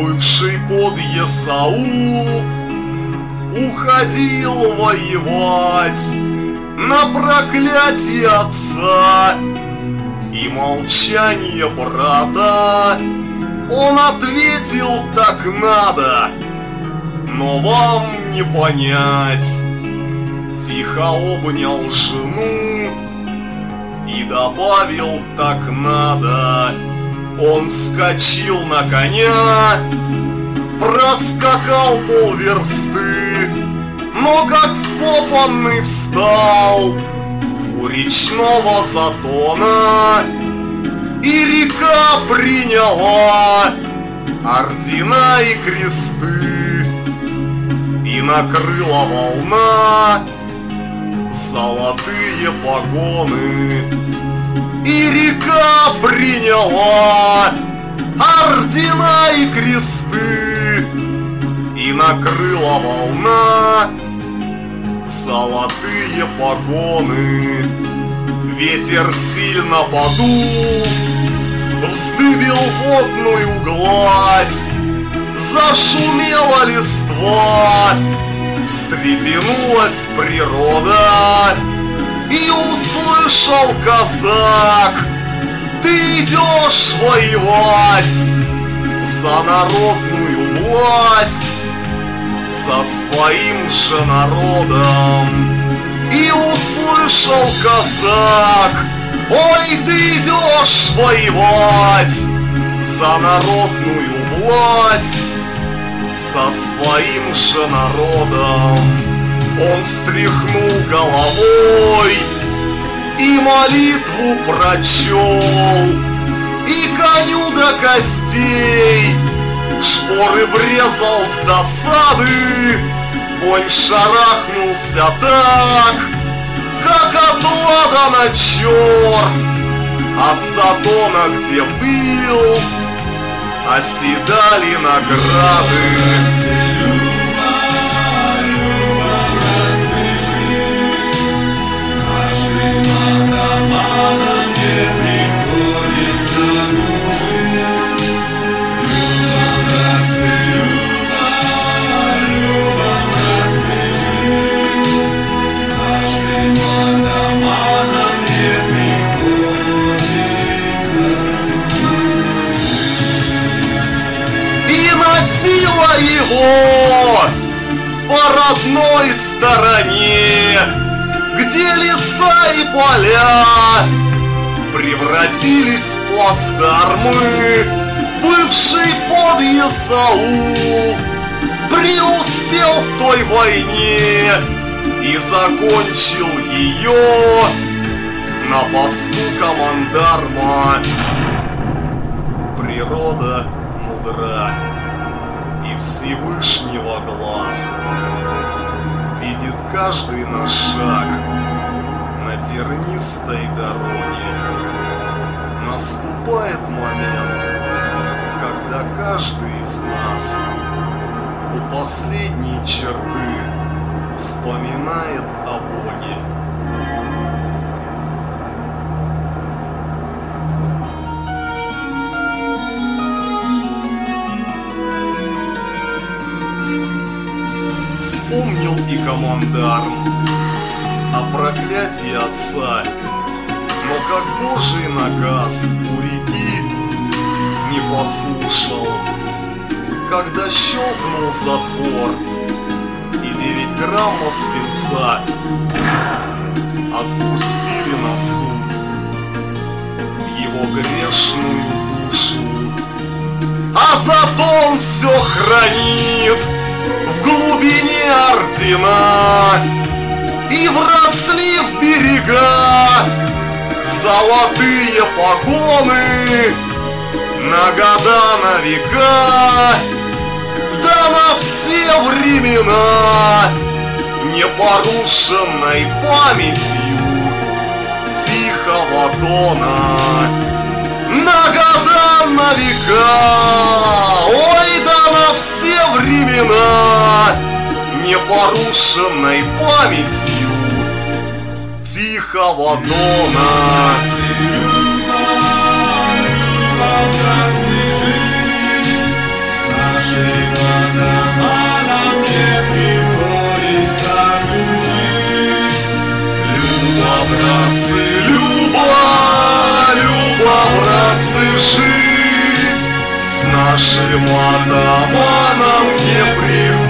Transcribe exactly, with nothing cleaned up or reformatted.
бывший подъясаул, уходил воевать на проклятие отца и молчание брата. Он ответил: так надо, но вам не понять. Тихо обнял жену и добавил: так надо. Он вскочил на коня, проскакал полверсты, но как вкопанный встал у речного затона, и река приняла ордена и кресты, и накрыла волна золотые погоны. И река приняла ордена и кресты, и накрыла волна золотые погоны. Ветер сильно подул, вздыбил водную гладь, зашумела листва, встрепенулась природа. И услышал казак: ты идешь воевать за народную власть, со своим же народом. И услышал казак: ой, ты идешь воевать за народную власть, со своим же народом. Он встряхнул головой и молитву прочел, и коню до костей шпоры врезал с досады. Конь шарахнулся так, как от ладана черт, от затона, где был, оседали награды. Носила его по родной стороне, где леса и поля превратились в плацдармы. Бывший подъясаул преуспел в той войне и закончил ее на посту командарма. Природа мудра, и Всевышнего глаз видит каждый наш шаг на тернистой дороге. Наступает момент, когда каждый из нас у последней черты вспоминает о Боге. Вспомнил и командарм о проклятии отца, но как Божий наказ у реки не послушал, когда щелкнул затвор и девять граммов свинца отпустили на суд в его грешную душу. А зато он все хранит в глубине ордена, и вросли в берега золотые погоны на года, на века, да на все времена, непорушенной памятью тихого тона. На года, на века, ой, да на все времена, непорушенной памятью тихого дона. Любовь, любовь, Братцы, Люба, Люба, братцы, жить с нашим атаманом не привык.